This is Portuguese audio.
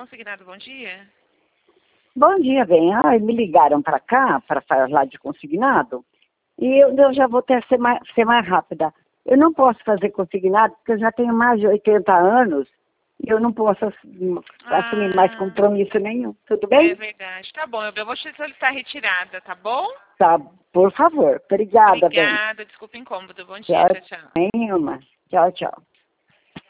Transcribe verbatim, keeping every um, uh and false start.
consignado, bom dia. Bom dia, bem. Ah, me ligaram para cá, para falar de consignado, e eu, eu já vou ter ser mais, ser mais rápida. Eu não posso fazer consignado, porque eu já tenho mais de oitenta anos, e eu não posso assumir, Ah, assumir mais compromisso nenhum. Tudo é bem? verdade. Tá bom, eu vou te solicitar retirada, tá bom? Tá, por favor. Obrigada, bem. Obrigada, desculpa o incômodo. Bom dia, Tchau, tchau, tchau. nenhuma. Tchau, tchau.